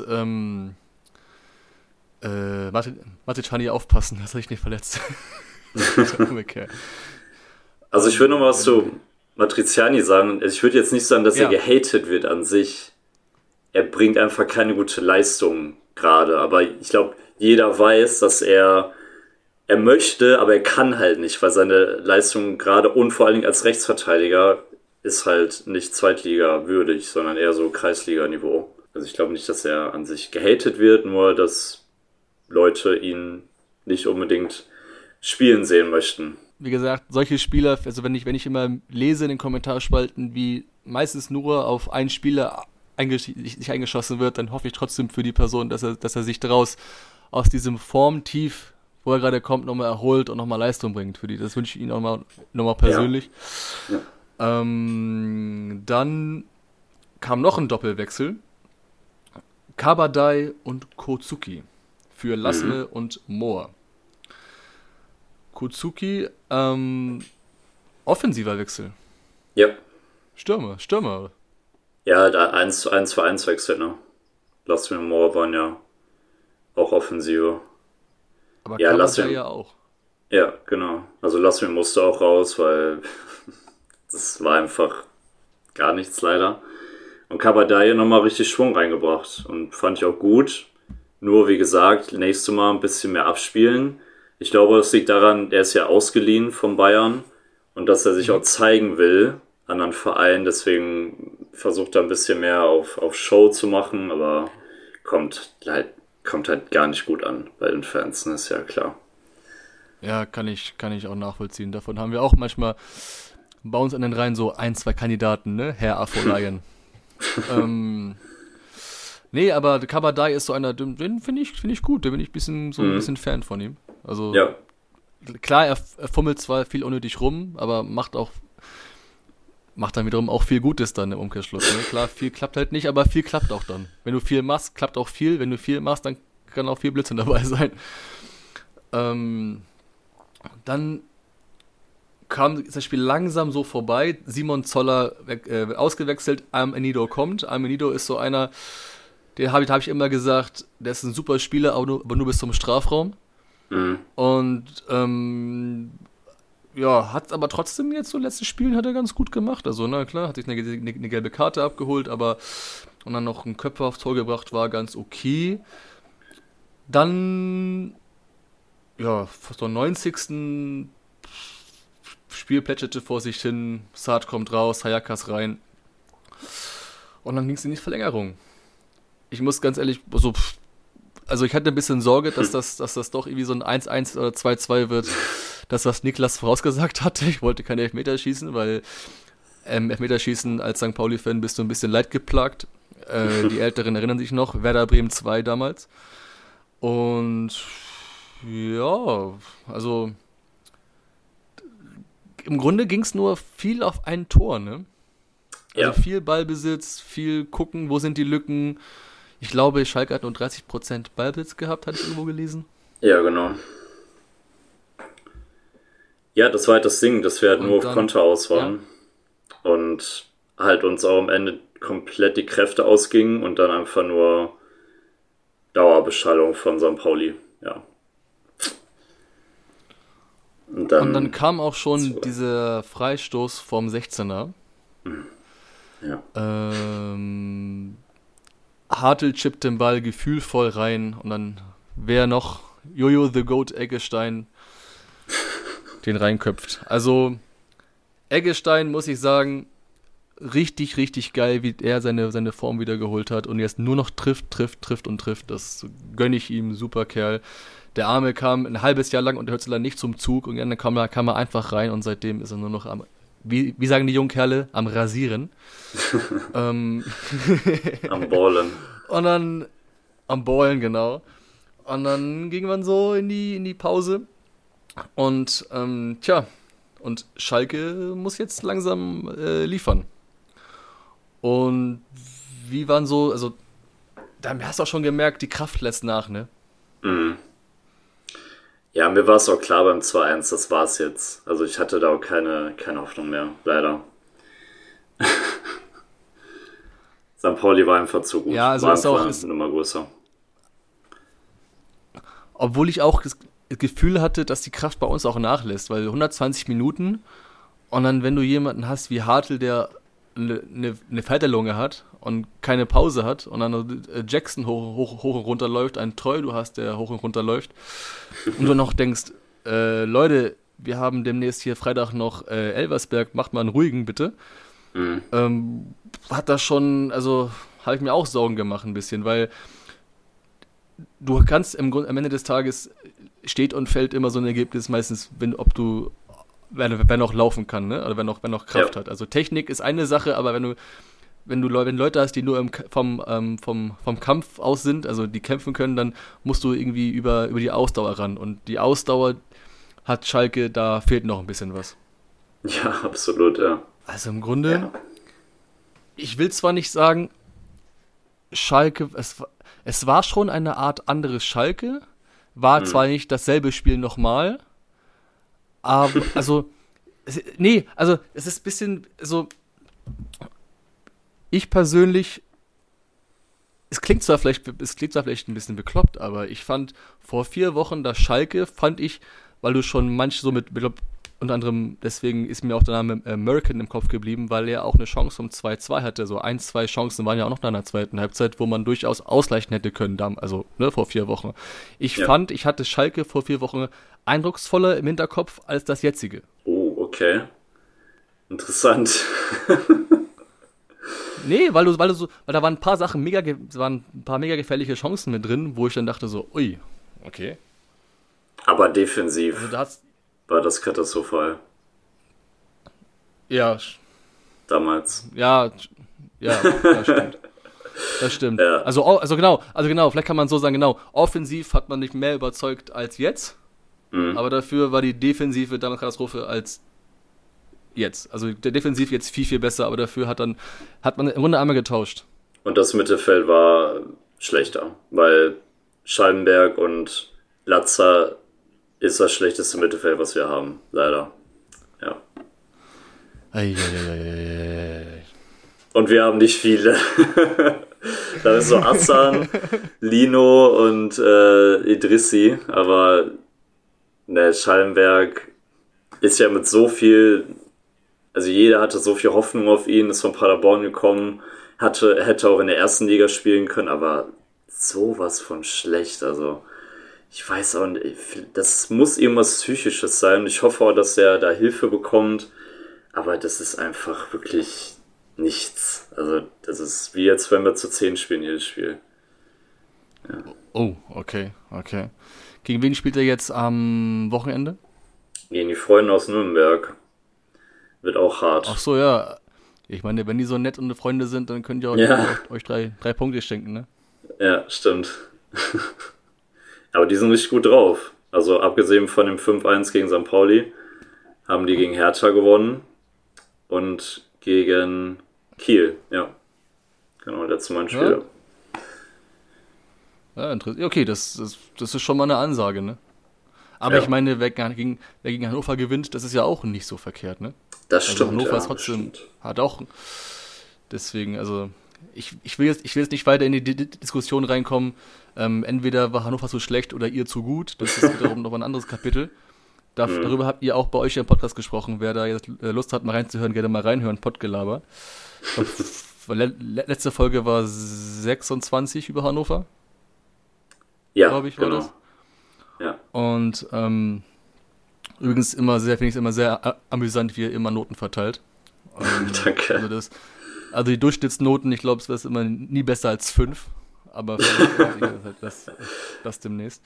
S2: Matic aufpassen, dass er sich nicht verletzt. Umgekehrt.
S3: Also ich will noch mal was zu Matriciani sagen. Ich würde jetzt nicht sagen, dass er
S2: Ja.
S3: gehatet wird an sich. Er bringt einfach keine gute Leistung gerade. Aber ich glaube, jeder weiß, dass er möchte, aber er kann halt nicht, weil seine Leistung gerade und vor allen Dingen als Rechtsverteidiger ist halt nicht Zweitliga würdig, sondern eher so Kreisliga-Niveau. Also ich glaube nicht, dass er an sich gehatet wird, nur dass Leute ihn nicht unbedingt spielen sehen möchten.
S2: Wie gesagt, solche Spieler, also wenn ich immer lese in den Kommentarspalten, wie meistens nur auf einen Spieler sich eingeschossen wird, dann hoffe ich trotzdem für die Person, dass er sich aus diesem Formtief, wo er gerade kommt, nochmal erholt und nochmal Leistung bringt für die. Das wünsche ich Ihnen nochmal persönlich.
S3: Ja.
S2: Dann kam noch ein Doppelwechsel. Kabadai und Kozuki für Lasme und Mohr. Kozuki, offensiver Wechsel.
S3: Ja.
S2: Stürmer.
S3: Ja, da 1-1 Wechsel, ne? Lass mir Moore waren ja auch Offensive.
S2: Aber
S3: Ja,
S2: Kabadai ja auch.
S3: Ja, genau. Also Lasmin musste auch raus, weil das war einfach gar nichts leider. Und Kabadai nochmal richtig Schwung reingebracht und fand ich auch gut. Nur wie gesagt, nächstes Mal ein bisschen mehr abspielen. Ich glaube, es liegt daran, er ist ja ausgeliehen von Bayern und dass er sich auch zeigen will an einen Verein. Deswegen versucht er ein bisschen mehr auf Show zu machen, aber kommt halt gar nicht gut an bei den Fans, ne? Ist ja klar.
S2: Ja, kann ich auch nachvollziehen. Davon haben wir auch manchmal bei uns an den Reihen so 1, 2 Kandidaten, ne? Herr Afolayan. Nee, aber Kabadai ist so einer, den finde ich gut, da bin ich ein bisschen Fan von ihm. Also
S3: Ja,
S2: klar, er fummelt zwar viel unnötig rum, aber macht dann wiederum auch viel Gutes dann im Umkehrschluss. Ne? Klar, viel klappt halt nicht, aber viel klappt auch dann. Wenn du viel machst, klappt auch viel. Wenn du viel machst, dann kann auch viel Blödsinn dabei sein. Dann kam das Spiel langsam so vorbei. Simon Zoller ausgewechselt, Armenido kommt. Armenido ist so einer, den hab ich immer gesagt, der ist ein super Spieler, aber nur bis zum Strafraum. Und ja, hat aber trotzdem jetzt so letzten Spielen hat er ganz gut gemacht. Also, na klar, hat sich eine gelbe Karte abgeholt, aber und dann noch einen Köpfer aufs Tor gebracht, war ganz okay. Dann, ja, fast am 90. Spiel plätscherte vor sich hin, Saad kommt raus, Hayakas rein. Und dann ging es in die Verlängerung. Ich muss ganz ehrlich, also ich hatte ein bisschen Sorge, dass das doch irgendwie so ein 1-1 oder 2-2 wird. Das, was Niklas vorausgesagt hatte. Ich wollte keine Elfmeterschießen, weil Elfmeterschießen als St. Pauli-Fan bist du ein bisschen leidgeplagt. Die Älteren erinnern sich noch, Werder Bremen 2 damals. Und ja, also im Grunde ging es nur viel auf ein Tor, ne? Also
S3: Ja.
S2: viel Ballbesitz, viel gucken, wo sind die Lücken. Ich glaube, Schalke hat nur 30% Ballbesitz gehabt, hatte ich irgendwo gelesen.
S3: Ja, genau. Ja, das war halt das Ding, dass wir halt
S2: Und
S3: nur auf
S2: dann-
S3: Konter aus waren. Und halt uns auch am Ende komplett die Kräfte ausgingen und dann einfach nur Dauerbeschallung von St. Pauli. Ja. Und
S2: dann kam auch schon
S3: so.
S2: dieser Freistoß vom 16er.
S3: Ja.
S2: Hartl chippt den Ball gefühlvoll rein und dann wer noch? Jojo the Goat Eggestein den reinköpft. Also Eggestein, muss ich sagen, richtig, richtig geil, wie er seine Form wieder geholt hat und jetzt nur noch trifft. Das gönne ich ihm, super Kerl. Der Arme kam ein halbes Jahr lang unter Hützler nicht zum Zug und dann kam er einfach rein und seitdem ist er nur noch am, wie sagen die jungen Kerle, am Rasieren.
S3: Am Ballen.
S2: Und dann am Ballen, genau. Und dann ging man so in die Pause. Und und Schalke muss jetzt langsam liefern. Und wie waren so, also da hast du auch schon gemerkt, die Kraft lässt nach, ne?
S3: Ja, mir war es auch klar beim 2-1, das war's jetzt. Also ich hatte da auch keine Hoffnung mehr, leider. St. Pauli war einfach zu gut.
S2: Ja, also
S3: war
S2: ist auch,
S3: einfach eine Nummer größer.
S2: obwohl ich auch das Gefühl hatte, dass die Kraft bei uns auch nachlässt, weil 120 Minuten und dann, wenn du jemanden hast wie Hartl, der eine Falterlunge hat und keine Pause hat und dann Jackson hoch und runter läuft, ein Treu du hast, der hoch und runter läuft und du noch denkst, Leute, wir haben demnächst hier Freitag noch Elversberg, macht mal einen ruhigen bitte. Hat das schon, also habe ich mir auch Sorgen gemacht ein bisschen, weil du kannst am Ende des Tages steht und fällt immer so ein Ergebnis meistens, wer noch laufen kann, ne? Oder wer noch Kraft hat. Also Technik ist eine Sache, aber wenn Leute hast, die nur vom Kampf aus sind, also die kämpfen können, dann musst du irgendwie über die Ausdauer ran. Und die Ausdauer hat Schalke, da fehlt noch ein bisschen was.
S3: Ja, absolut, ja.
S2: Also im Grunde, ich will zwar nicht sagen, Schalke, es war schon eine Art anderes Schalke, war zwar nicht dasselbe Spiel nochmal, aber, es ist ein bisschen so, ich persönlich, es klingt zwar vielleicht ein bisschen bekloppt, aber ich fand vor 4 Wochen das Schalke, weil du schon manche so ich glaube, unter anderem, deswegen ist mir auch der Name American im Kopf geblieben, weil er auch eine Chance um 2-2 hatte. So 1-2 Chancen waren ja auch noch in der zweiten Halbzeit, wo man durchaus ausgleichen hätte können, vor 4 Wochen. Ich hatte Schalke vor 4 Wochen eindrucksvoller im Hinterkopf als das jetzige.
S3: Oh, okay. Interessant.
S2: Nee, weil da waren ein paar Sachen mega gefährliche Chancen mit drin, wo ich dann dachte so, ui, okay.
S3: Aber defensiv
S2: Also
S3: war das katastrophal.
S2: Ja.
S3: Damals.
S2: Ja, das stimmt. Das stimmt.
S3: Ja.
S2: Also genau, vielleicht kann man so sagen, genau, offensiv hat man nicht mehr überzeugt als jetzt, aber dafür war die Defensive damals Katastrophe als jetzt. Also der Defensiv jetzt viel, viel besser, aber dafür hat man im Grunde einmal getauscht.
S3: Und das Mittelfeld war schlechter, weil Schallenberg und Latza ist das schlechteste Mittelfeld, was wir haben, leider. Ja. Und wir haben nicht viele. Da ist so Assan, Lino und Idrissi, aber Schallenberg ist ja mit so viel, also jeder hatte so viel Hoffnung auf ihn, ist von Paderborn gekommen, hätte auch in der ersten Liga spielen können, aber sowas von schlecht, also ich weiß auch nicht, das muss irgendwas Psychisches sein. Ich hoffe auch, dass er da Hilfe bekommt. Aber das ist einfach wirklich nichts. Also das ist wie jetzt, wenn wir zu 10 spielen, jedes Spiel. Ja.
S2: Oh, okay. Gegen wen spielt er jetzt am Wochenende?
S3: Gegen die Freunde aus Nürnberg. Wird auch hart.
S2: Ach so, ja. Ich meine, wenn die so nett und Freunde sind, dann könnt ihr euch 3 Punkte schenken, ne?
S3: Ja, stimmt. Aber die sind richtig gut drauf. Also abgesehen von dem 5-1 gegen St. Pauli haben die gegen Hertha gewonnen und gegen Kiel. Ja, genau, letztes Mal ein Spiel.
S2: Ja, interessant. Okay, das ist schon mal eine Ansage, ne? Aber ich meine, wer gegen Hannover gewinnt, das ist ja auch nicht so verkehrt, ne?
S3: Das stimmt,
S2: Hannover ist trotzdem, hat auch, deswegen, also ich will jetzt nicht weiter in die Diskussion reinkommen, entweder war Hannover so schlecht oder ihr zu gut, das ist wiederum noch ein anderes Kapitel. Darüber habt ihr auch bei euch im Podcast gesprochen, wer da jetzt Lust hat, mal reinzuhören, gerne mal reinhören, Pottgelaber. Letzte Folge war 26 über Hannover.
S3: Ja,
S2: glaube ich, war
S3: genau.
S2: Das.
S3: Ja.
S2: Und übrigens finde ich es immer sehr amüsant, wie ihr immer Noten verteilt.
S3: Danke.
S2: Also die Durchschnittsnoten, ich glaube, es wäre immer nie besser als 5. Aber das demnächst.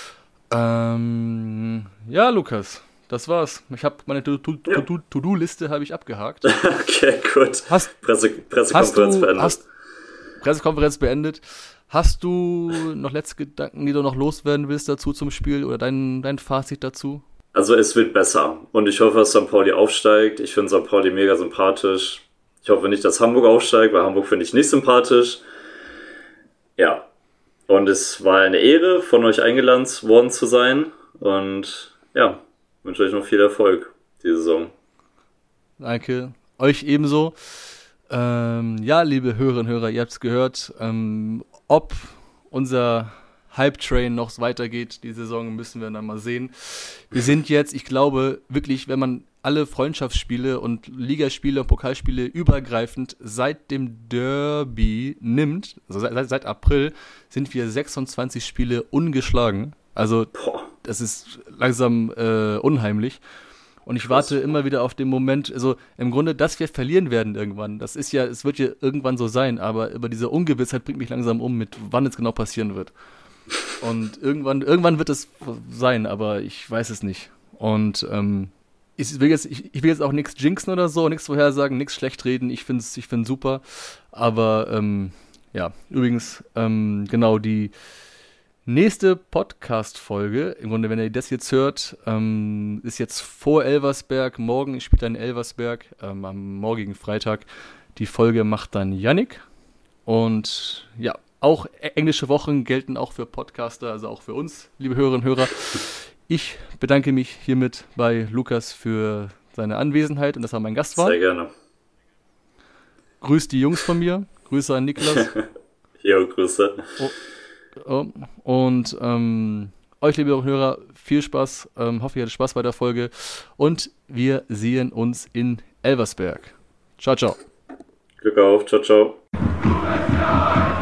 S2: Ja, Lukas, das war's. Ich habe meine To-Do-Liste habe ich abgehakt.
S3: Okay, gut. Pressekonferenz beendet.
S2: Pressekonferenz beendet. Hast du noch letzte Gedanken, die du noch loswerden willst dazu zum Spiel oder dein Fazit dazu?
S3: Also es wird besser und ich hoffe, dass St. Pauli aufsteigt. Ich finde St. Pauli mega sympathisch. Ich hoffe nicht, dass Hamburg aufsteigt, weil Hamburg finde ich nicht sympathisch. Ja, Und es war eine Ehre, von euch eingeladen worden zu sein. Und ja, wünsche euch noch viel Erfolg diese Saison.
S2: Danke. Euch ebenso. Ja, liebe Hörerinnen und Hörer, ihr habt es gehört. Ob unser Hype-Train noch weitergeht, die Saison, müssen wir dann mal sehen. Wir sind jetzt, ich glaube, wirklich, wenn man alle Freundschaftsspiele und Ligaspiele und Pokalspiele übergreifend seit dem Derby nimmt, also seit April, sind wir 26 Spiele ungeschlagen. Also das ist langsam unheimlich. Und ich warte immer wieder auf den Moment, also im Grunde, dass wir verlieren werden irgendwann. Das ist ja, es wird ja irgendwann so sein, aber über diese Ungewissheit bringt mich langsam mit wann es genau passieren wird. Und irgendwann wird es sein, aber ich weiß es nicht. Und ich will jetzt auch nichts jinxen oder so, nichts vorhersagen, nichts schlecht reden. Ich find's super. Aber ja, übrigens, genau, die nächste Podcast-Folge, im Grunde, wenn ihr das jetzt hört, ist jetzt vor Elversberg. Morgen spielt dann Elversberg, am morgigen Freitag. Die Folge macht dann Yannick. Und ja, auch englische Wochen gelten auch für Podcaster, also auch für uns, liebe Hörerinnen und Hörer. Ich bedanke mich hiermit bei Lukas für seine Anwesenheit und dass er mein Gast war.
S3: Sehr gerne.
S2: Grüß die Jungs von mir. Grüße an Niklas.
S3: Jo, Grüße.
S2: Und euch, liebe Hörer, viel Spaß. Hoffe, ihr hattet Spaß bei der Folge. Und wir sehen uns in Elversberg. Ciao, ciao.
S3: Glück auf. Ciao, ciao.